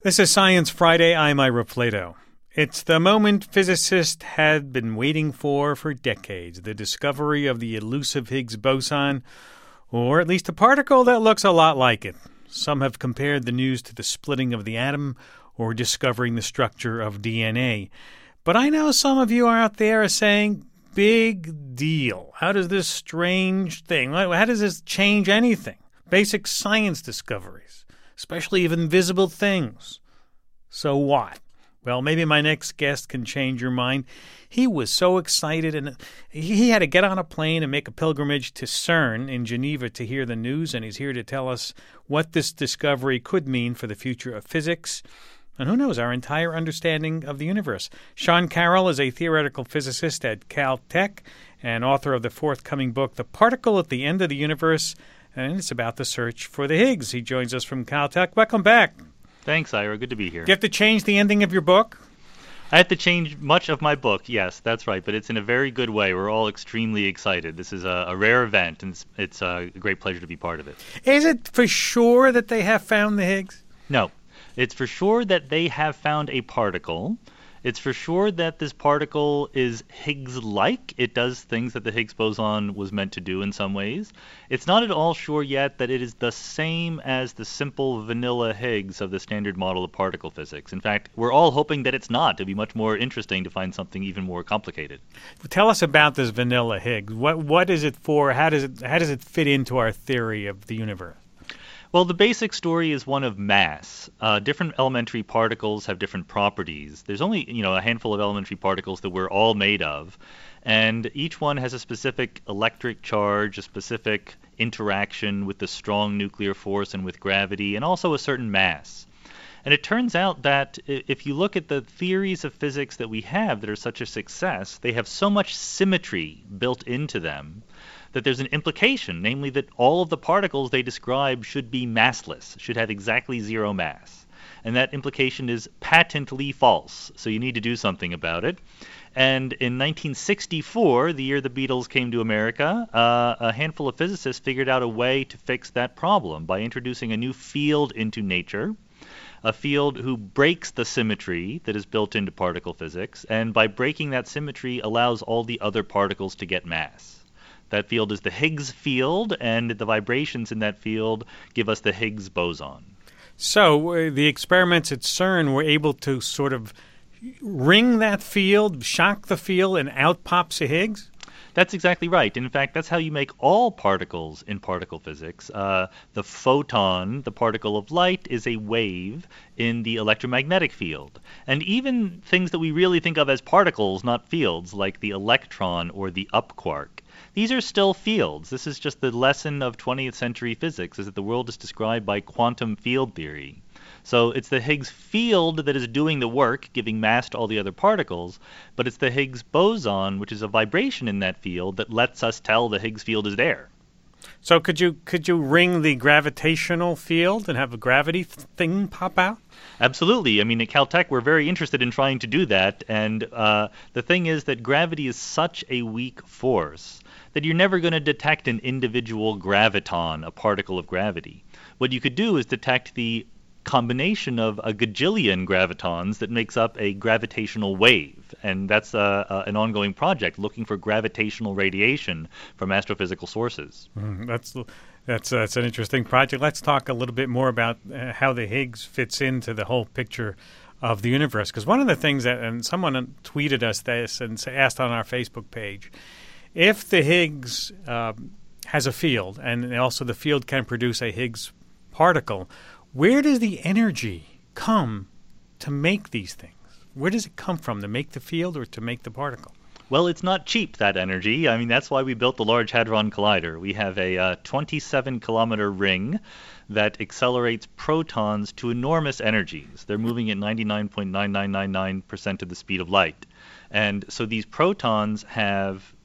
This is Science Friday. I'm Ira Plato. It's the moment physicists had been waiting for decades, the discovery of the elusive Higgs boson, or at least a particle that looks a lot like it. Some have compared the news to the splitting of the atom or discovering the structure of DNA. But I know some of you out there are saying, big deal. How does this strange thing, how does this change anything? Basic science discoveries, especially of invisible things. So what? Well, maybe my next guest can change your mind. He was so excited, and he had to get on a plane and make a pilgrimage to CERN in Geneva to hear the news, and he's here to tell us what this discovery could mean for the future of physics, and who knows, our entire understanding of the universe. Sean Carroll is a theoretical physicist at Caltech and author of the forthcoming book, The Particle at the End of the Universe, and it's about the search for the Higgs. He joins us from Caltech. Welcome back. Thanks, Ira. Good to be here. Do you have to change the ending of your book? I had to change much of my book, yes, that's right, but it's in a very good way. We're all extremely excited. This is a rare event, and it's a great pleasure to be part of it. Is it for sure that they have found the Higgs? No. It's for sure that they have found a particle. It's for sure that this particle is Higgs-like. It does things that the Higgs boson was meant to do in some ways. It's not at all sure yet that it is the same as the simple vanilla Higgs of the standard model of particle physics. In fact, we're all hoping that it's not. It'd be much more interesting to find something even more complicated. Tell us about this vanilla Higgs. What is it for? How does it fit into our theory of the universe? Well, the basic story is one of mass. Different elementary particles have different properties. There's only, a handful of elementary particles that we're all made of, and each one has a specific electric charge, a specific interaction with the strong nuclear force and with gravity, and also a certain mass. And it turns out that if you look at the theories of physics that we have that are such a success, they have so much symmetry built into them that there's an implication, namely that all of the particles they describe should be massless, should have exactly zero mass. And that implication is patently false, so you need to do something about it. And in 1964, the year the Beatles came to America, a handful of physicists figured out a way to fix that problem by introducing a new field into nature, a field who breaks the symmetry that is built into particle physics, and by breaking that symmetry allows all the other particles to get mass. That field is the Higgs field, and the vibrations in that field give us the Higgs boson. So the experiments at CERN were able to sort of ring that field, shock the field, and out pops a Higgs? That's exactly right. In fact, that's how you make all particles in particle physics. The photon, the particle of light, is a wave in the electromagnetic field. And even things that we really think of as particles, not fields, like the electron or the up quark, these are still fields. This is just the lesson of 20th century physics, is that the world is described by quantum field theory. So it's the Higgs field that is doing the work, giving mass to all the other particles, but it's the Higgs boson, which is a vibration in that field, that lets us tell the Higgs field is there. So could you ring the gravitational field and have a gravity thing pop out? Absolutely. I mean, at Caltech, we're very interested in trying to do that, and the thing is that gravity is such a weak force that you're never going to detect an individual graviton, a particle of gravity. What you could do is detect the combination of a gajillion gravitons that makes up a gravitational wave, and that's an ongoing project looking for gravitational radiation from astrophysical sources. That's an interesting project. Let's talk a little bit more about how the Higgs fits into the whole picture of the universe, because one of the things that, and someone tweeted us this and asked on our Facebook page, if the Higgs has a field, and also the field can produce a Higgs particle, where does the energy come to make these things? Where does it come from, to make the field or to make the particle? Well, it's not cheap, that energy. I mean, that's why we built the Large Hadron Collider. We have a 27-kilometer ring that accelerates protons to enormous energies. They're moving at 99.9999% of the speed of light. And so these protons have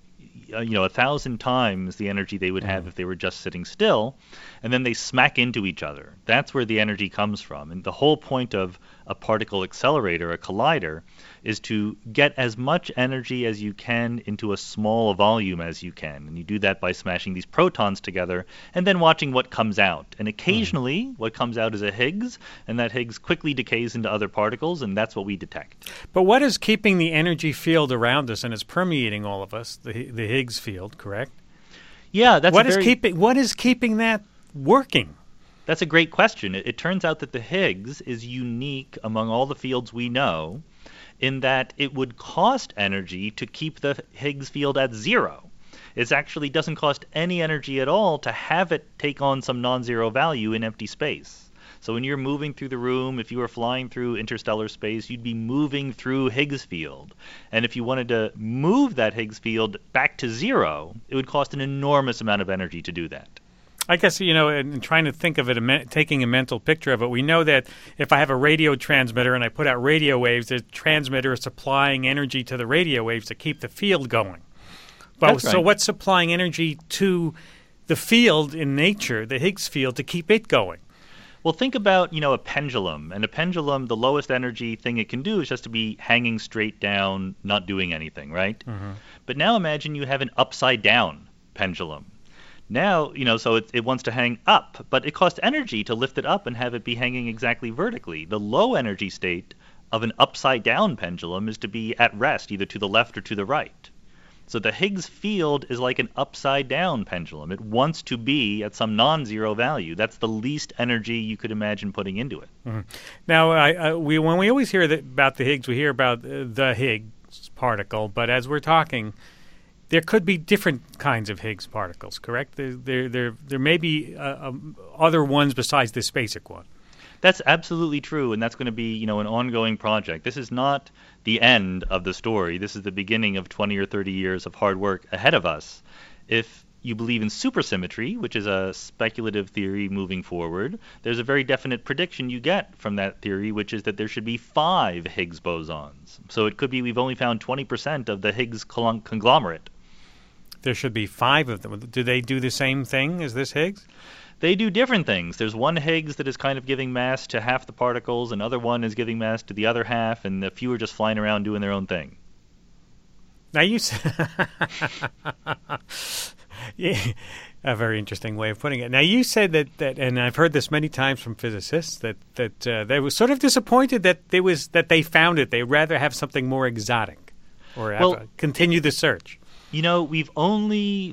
1,000 times the energy they would have if they were just sitting still, and then they smack into each other. That's where the energy comes from. And the whole point of a particle accelerator, a collider, is to get as much energy as you can into a small volume as you can. And you do that by smashing these protons together and then watching what comes out. And occasionally, what comes out is a Higgs, and that Higgs quickly decays into other particles, and that's what we detect. But what is keeping the energy field around us, and it's permeating all of us, the Higgs field, correct? Yeah, that's what is keeping that working? That's a great question. It turns out that the Higgs is unique among all the fields we know in that it would cost energy to keep the Higgs field at zero. It actually doesn't cost any energy at all to have it take on some non-zero value in empty space. So when you're moving through the room, if you were flying through interstellar space, you'd be moving through Higgs field. And if you wanted to move that Higgs field back to zero, it would cost an enormous amount of energy to do that. I guess, in trying to think of it, taking a mental picture of it, we know that if I have a radio transmitter and I put out radio waves, the transmitter is supplying energy to the radio waves to keep the field going. That's right. So what's supplying energy to the field in nature, the Higgs field, to keep it going? Well, think about, a pendulum. And a pendulum, the lowest energy thing it can do is just to be hanging straight down, not doing anything, right? Mm-hmm. But now imagine you have an upside-down pendulum. Now, so it wants to hang up, but it costs energy to lift it up and have it be hanging exactly vertically. The low energy state of an upside-down pendulum is to be at rest, either to the left or to the right. So the Higgs field is like an upside-down pendulum. It wants to be at some non-zero value. That's the least energy you could imagine putting into it. Mm-hmm. Now, when we always hear about the Higgs, we hear about the Higgs particle, but as we're talking, there could be different kinds of Higgs particles, correct? There may be other ones besides this basic one. That's absolutely true, and that's going to be, an ongoing project. This is not the end of the story. This is the beginning of 20 or 30 years of hard work ahead of us. If you believe in supersymmetry, which is a speculative theory moving forward, there's a very definite prediction you get from that theory, which is that there should be 5 Higgs bosons. So it could be we've only found 20% of the Higgs conglomerate. There should be 5 of them. Do they do the same thing as this Higgs? They do different things. There's one Higgs that is kind of giving mass to half the particles, another one is giving mass to the other half, and a few are just flying around doing their own thing. Now you yeah, a very interesting way of putting it. Now you said that and I've heard this many times from physicists, that they were sort of disappointed that they found it. They'd rather have something more exotic or continue the search. We've only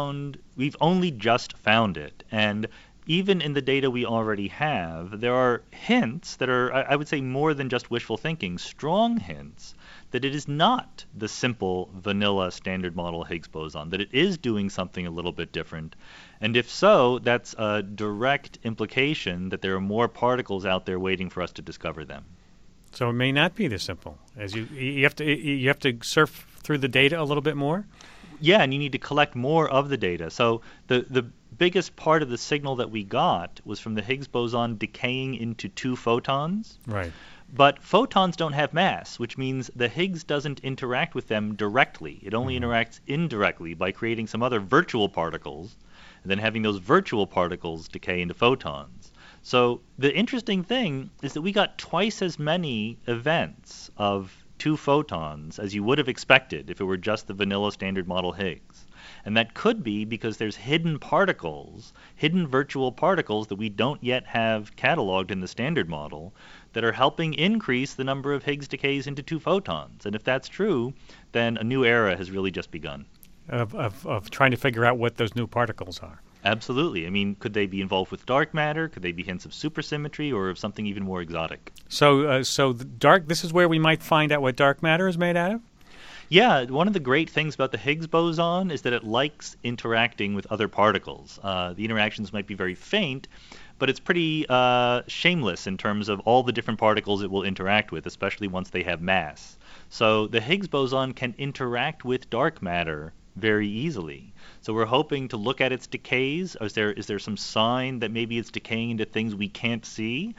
just found it, and even in the data we already have, there are hints that are, I would say, more than just wishful thinking, strong hints that it is not the simple vanilla standard model Higgs boson, that it is doing something a little bit different. And if so, that's a direct implication that there are more particles out there waiting for us to discover them. So it may not be this simple. As you have to surf through the data a little bit more? Yeah, and you need to collect more of the data. So the biggest part of the signal that we got was from the Higgs boson decaying into 2 photons. Right. But photons don't have mass, which means the Higgs doesn't interact with them directly. It only interacts indirectly by creating some other virtual particles, and then having those virtual particles decay into photons. So the interesting thing is that we got twice as many events of 2 photons as you would have expected if it were just the vanilla standard model Higgs. And that could be because there's hidden particles, hidden virtual particles that we don't yet have cataloged in the standard model that are helping increase the number of Higgs decays into 2 photons. And if that's true, then a new era has really just begun. Of trying to figure out what those new particles are. Absolutely. I mean, could they be involved with dark matter? Could they be hints of supersymmetry or of something even more exotic? So this is where we might find out what dark matter is made out of? Yeah, one of the great things about the Higgs boson is that it likes interacting with other particles. The interactions might be very faint, but it's pretty shameless in terms of all the different particles it will interact with, especially once they have mass. So the Higgs boson can interact with dark matter very easily. So we're hoping to look at its decays. Is there some sign that maybe it's decaying into things we can't see?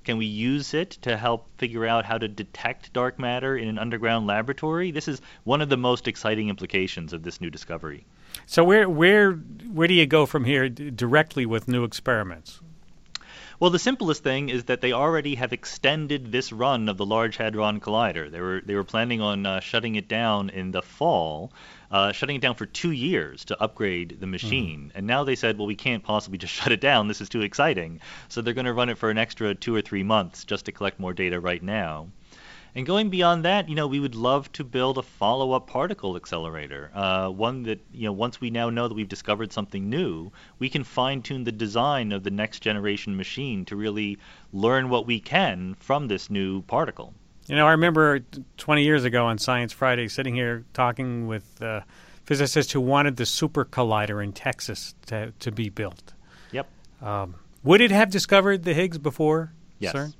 Can we use it to help figure out how to detect dark matter in an underground laboratory? This is one of the most exciting implications of this new discovery. So where do you go from here directly with new experiments? Well, the simplest thing is that they already have extended this run of the Large Hadron Collider. They were planning on shutting it down in the fall, shutting it down for 2 years to upgrade the machine. And now they said, well, we can't possibly just shut it down. This is too exciting. So they're going to run it for an extra 2 or 3 months just to collect more data right now. And going beyond that, we would love to build a follow-up particle accelerator, one that, once we now know that we've discovered something new, we can fine-tune the design of the next generation machine to really learn what we can from this new particle. I remember 20 years ago on Science Friday sitting here talking with physicists who wanted the Super Collider in Texas to be built. Yep. Would it have discovered the Higgs before, Yes. CERN?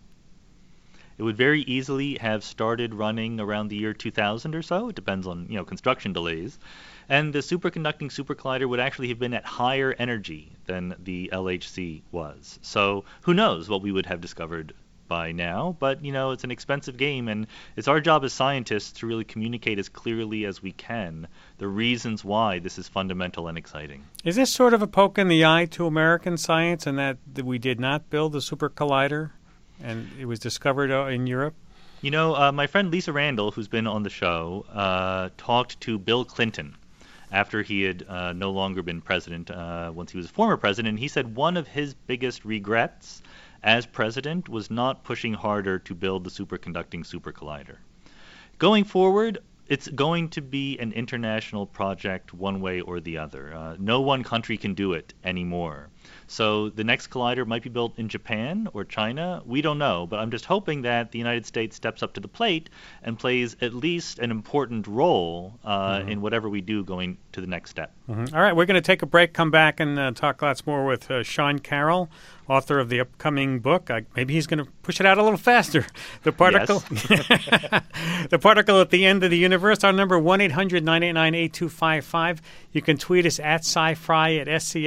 It would very easily have started running around the year 2000 or so. It depends on, construction delays. And the superconducting super collider would actually have been at higher energy than the LHC was. So who knows what we would have discovered by now. But, it's an expensive game, and it's our job as scientists to really communicate as clearly as we can the reasons why this is fundamental and exciting. Is this sort of a poke in the eye to American science in that we did not build the super collider? And it was discovered in Europe? My friend Lisa Randall, who's been on the show, talked to Bill Clinton after he had no longer been president, once he was a former president. He said one of his biggest regrets as president was not pushing harder to build the superconducting super collider. Going forward, it's going to be an international project one way or the other. No one country can do it anymore. So the next collider might be built in Japan or China. We don't know, but I'm just hoping that the United States steps up to the plate and plays at least an important role in whatever we do going to the next step. Mm-hmm. All right, we're going to take a break, come back, and talk lots more with Sean Carroll, author of the upcoming book. Maybe he's going to push it out a little faster. The Particle. Yes. The Particle at the End of the Universe. Our number, 1-800-989-8255. You can tweet us at SciFri, at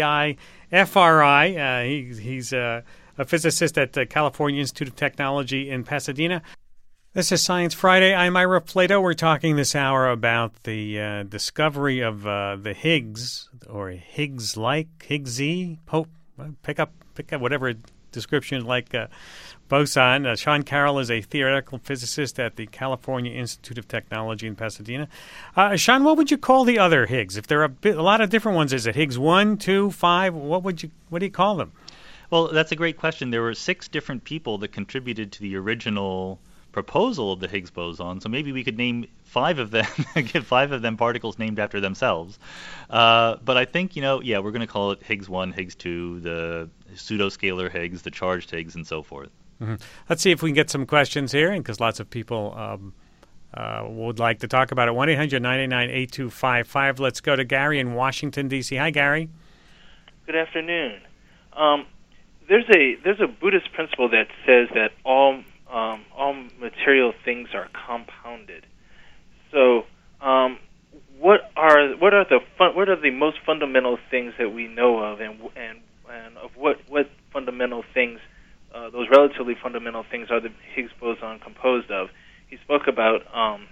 SCIFRI. He's a physicist at the California Institute of Technology in Pasadena. This is Science Friday. I'm Ira Plato. We're talking this hour about the discovery of the Higgs, or Higgs-like, Higgsy, pick up whatever description like boson. Sean Carroll is a theoretical physicist at the California Institute of Technology in Pasadena. Sean, what would you call the other Higgs? If there are a lot of different ones, is it Higgs 1, 2, 5? What do you call them? Well, that's a great question. There were 6 different people that contributed to the original proposal of the Higgs boson, so maybe we could name 5 of them, give 5 of them particles named after themselves. But I think, we're going to call it Higgs 1, Higgs 2, the pseudoscalar Higgs, the charged Higgs, and so forth. Mm-hmm. Let's see if we can get some questions here, because lots of people would like to talk about it. 1-800-989-8255. Let's go to Gary in Washington, D.C. Hi, Gary. Good afternoon. There's a Buddhist principle that says that all material things are compounded. So, what are the most fundamental things that we know of, and of what fundamental things, those relatively fundamental things, are the Higgs boson composed of? He spoke about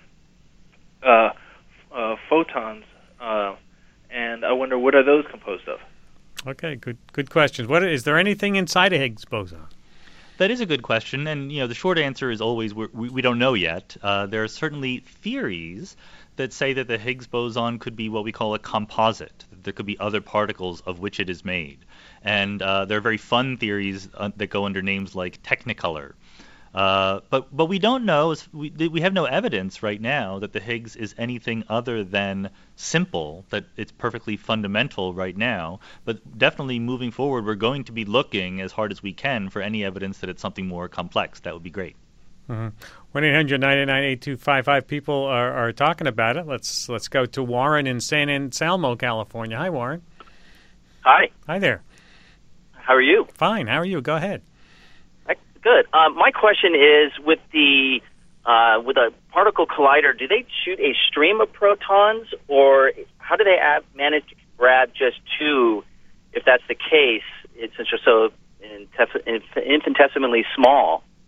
photons, and I wonder, what are those composed of? Okay, good questions. Is there anything inside a Higgs boson? That is a good question, and the short answer is always we don't know yet. There are certainly theories that say that the Higgs boson could be what we call a composite. There could be other particles of which it is made, and there are very fun theories that go under names like Technicolor. But we don't know. We have no evidence right now that the Higgs is anything other than simple, that it's perfectly fundamental right now. But definitely moving forward, we're going to be looking as hard as we can for any evidence that it's something more complex. That would be great. 1-800-989-8255. People are talking about it. Let's go to Warren in San Anselmo, California. Hi, Warren. Hi. Hi there. How are you? Fine. How are you? Go ahead. Good. My question is, with a particle collider, do they shoot a stream of protons, or how do they manage to grab just 2? If that's the case, since they're so infinitesimally small.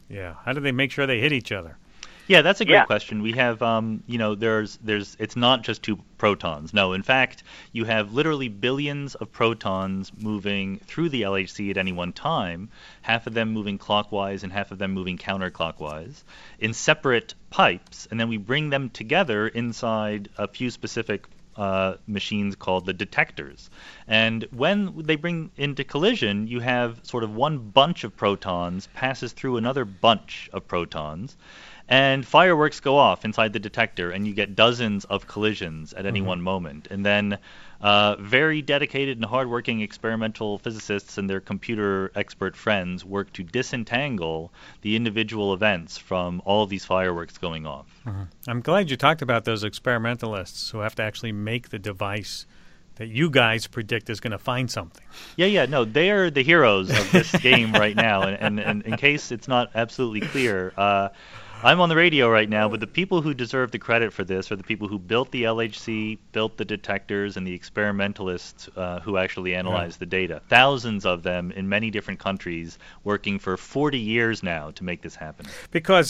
Yeah. How do they make sure they hit each other? Yeah, that's a great Yeah. question. We have, it's not just two protons. No, in fact, you have literally billions of protons moving through the LHC at any one time, half of them moving clockwise and half of them moving counterclockwise, in separate pipes, and then we bring them together inside a few specific machines called the detectors. And when they bring into collision, you have sort of one bunch of protons passes through another bunch of protons, and fireworks go off inside the detector, and you get dozens of collisions at any one moment. And then very dedicated and hardworking experimental physicists and their computer expert friends work to disentangle the individual events from all of these fireworks going off. I'm glad you talked about those experimentalists who have to actually make the device that you guys predict is going to find something. Yeah, no, they are the heroes of this game right now. And in case it's not absolutely clear, I'm on the radio right now, but the people who deserve the credit for this are the people who built the LHC, built the detectors, and the experimentalists who actually analyzed the data. Thousands of them in many different countries working for 40 years now to make this happen. Because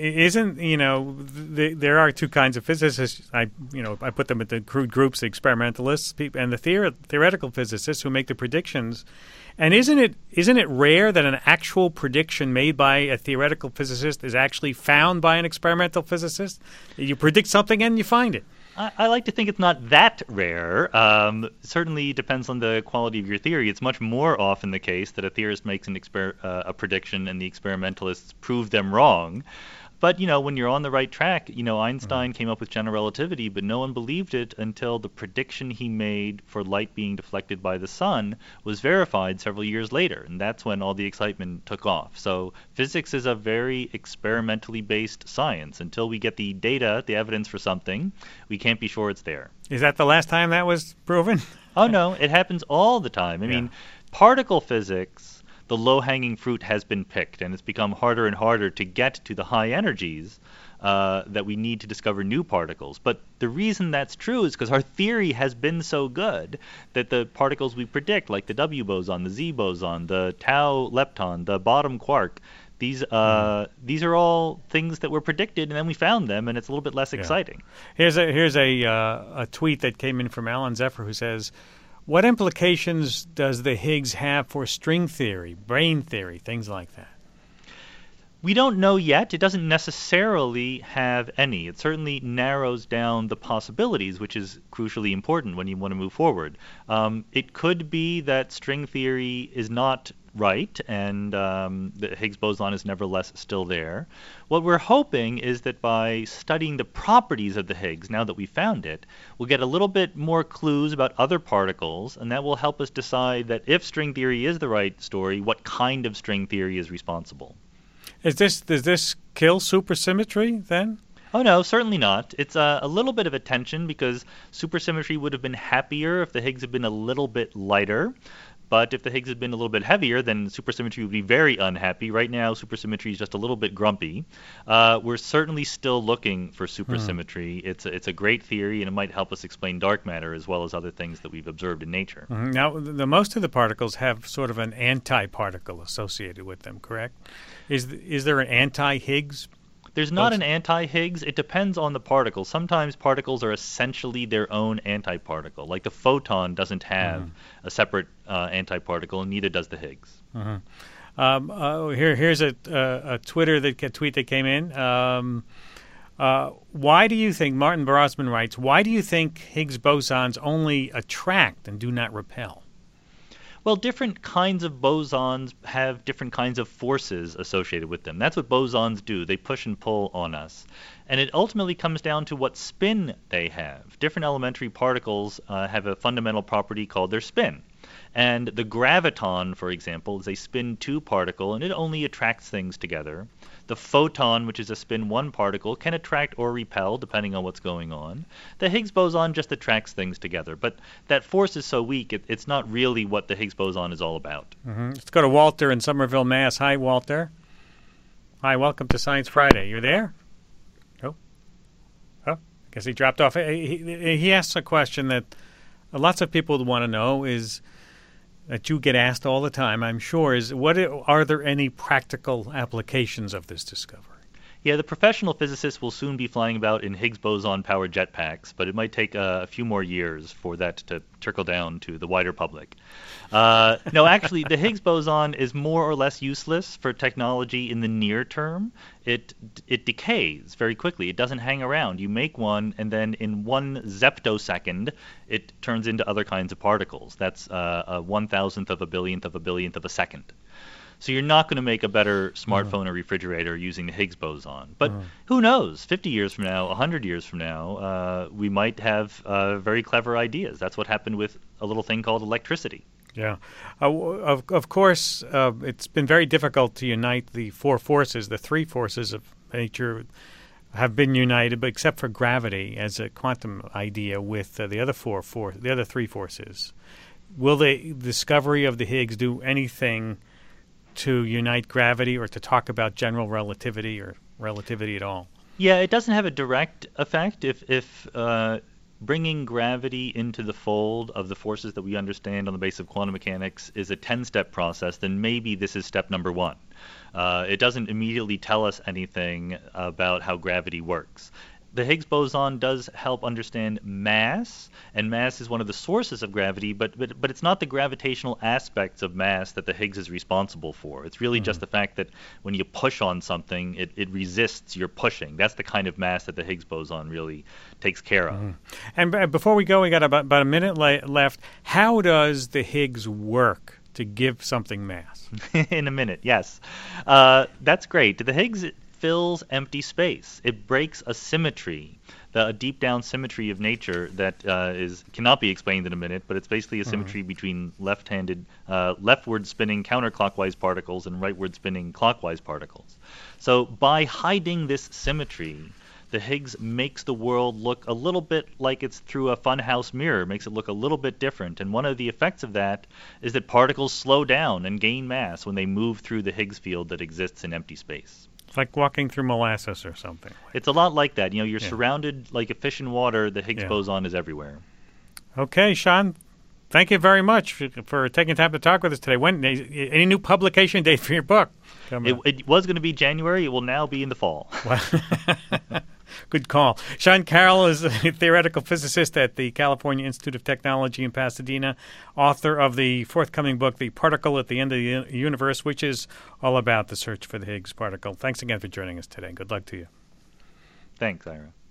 there are two kinds of physicists. I put them into crude groups: the experimentalists and the theoretical physicists who make the predictions. And isn't it rare that an actual prediction made by a theoretical physicist is actually found by an experimental physicist? You predict something and you find it. I like to think it's not that rare. Certainly depends on the quality of your theory. It's much more often the case that a theorist makes a prediction and the experimentalists prove them wrong. But, when you're on the right track, Einstein came up with general relativity, but no one believed it until the prediction he made for light being deflected by the sun was verified several years later. And that's when all the excitement took off. So physics is a very experimentally based science. Until we get the data, the evidence for something, we can't be sure it's there. Is that the last time that was proven? Oh, no, it happens all the time. I mean, particle physics, the low-hanging fruit has been picked, and it's become harder and harder to get to the high energies that we need to discover new particles. But the reason that's true is because our theory has been so good that the particles we predict, like the W boson, the Z boson, the tau lepton, the bottom quark, these are all things that were predicted, and then we found them, and it's a little bit less exciting. Here's a tweet that came in from Alan Zephyr who says, what implications does the Higgs have for string theory, brain theory, things like that? We don't know yet. It doesn't necessarily have any. It certainly narrows down the possibilities, which is crucially important when you want to move forward. It could be that string theory is not right, and the Higgs boson is nevertheless still there. What we're hoping is that by studying the properties of the Higgs, now that we found it, we'll get a little bit more clues about other particles, and that will help us decide that if string theory is the right story, what kind of string theory is responsible. Does this kill supersymmetry then? Oh, no, certainly not. It's a little bit of a tension because supersymmetry would have been happier if the Higgs had been a little bit lighter. But if the Higgs had been a little bit heavier, then supersymmetry would be very unhappy. Right now, supersymmetry is just a little bit grumpy. We're certainly still looking for supersymmetry. It's a great theory, and it might help us explain dark matter as well as other things that we've observed in nature. Now, most of the particles have sort of an anti-particle associated with them, correct? Is there an anti-Higgs? There's not an anti-Higgs. It depends on the particle. Sometimes particles are essentially their own antiparticle. Like the photon doesn't have a separate antiparticle, and neither does the Higgs. Here's a tweet that came in. Why do you think, Martin Brosman writes, why do you think Higgs bosons only attract and do not repel? Well, different kinds of bosons have different kinds of forces associated with them. That's what bosons do. They push and pull on us. And it ultimately comes down to what spin they have. Different elementary particles have a fundamental property called their spin. And the graviton, for example, is a spin 2 particle, and it only attracts things together. The photon, which is a spin 1 particle, can attract or repel depending on what's going on. The Higgs boson just attracts things together. But that force is so weak, it's not really what the Higgs boson is all about. Let's go to Walter in Somerville, Mass. Hi, Walter. Hi, welcome to Science Friday. You're there? Oh, I guess he dropped off. He asked a question that lots of people would want to know is, that you get asked all the time, I'm sure, is are there any practical applications of this discovery? Yeah, the professional physicists will soon be flying about in Higgs boson-powered jetpacks, but it might take a few more years for that to trickle down to the wider public. No, actually, the Higgs boson is more or less useless for technology in the near term. It decays very quickly. It doesn't hang around. You make one, and then in 1 zeptosecond, it turns into other kinds of particles. That's a 1,000th of a billionth of a billionth of a second. So you're not going to make a better smartphone or refrigerator using the Higgs boson. But who knows? 50 years from now, 100 years from now, we might have very clever ideas. That's what happened with a little thing called electricity. Yeah. Of course, it's been very difficult to unite the four forces. The three forces of nature have been united, but except for gravity as a quantum idea with the other three forces. Will the discovery of the Higgs do anything to unite gravity or to talk about general relativity or relativity at all? Yeah, it doesn't have a direct effect. If bringing gravity into the fold of the forces that we understand on the basis of quantum mechanics is a 10-step process, then maybe this is step number 1. It doesn't immediately tell us anything about how gravity works. The Higgs boson does help understand mass, and mass is one of the sources of gravity, but it's not the gravitational aspects of mass that the Higgs is responsible for. It's really just the fact that when you push on something, it resists your pushing. That's the kind of mass that the Higgs boson really takes care of. And before we go, we got about a minute left. How does the Higgs work to give something mass? In a minute, yes. That's great. The Higgs fills empty space. It breaks a symmetry, a deep down symmetry of nature that cannot be explained in a minute, but it's basically a symmetry between leftward spinning counterclockwise particles and rightward spinning clockwise particles. So by hiding this symmetry, the Higgs makes the world look a little bit like it's through a funhouse mirror, makes it look a little bit different. And one of the effects of that is that particles slow down and gain mass when they move through the Higgs field that exists in empty space. It's like walking through molasses or something. It's a lot like that. You're surrounded like a fish in water. The Higgs boson is everywhere. Okay, Sean, thank you very much for taking time to talk with us today. Any new publication date for your book? It was going to be January. It will now be in the fall. Good call. Sean Carroll is a theoretical physicist at the California Institute of Technology in Pasadena, author of the forthcoming book, The Particle at the End of the Universe, which is all about the search for the Higgs particle. Thanks again for joining us today. Good luck to you. Thanks, Ira.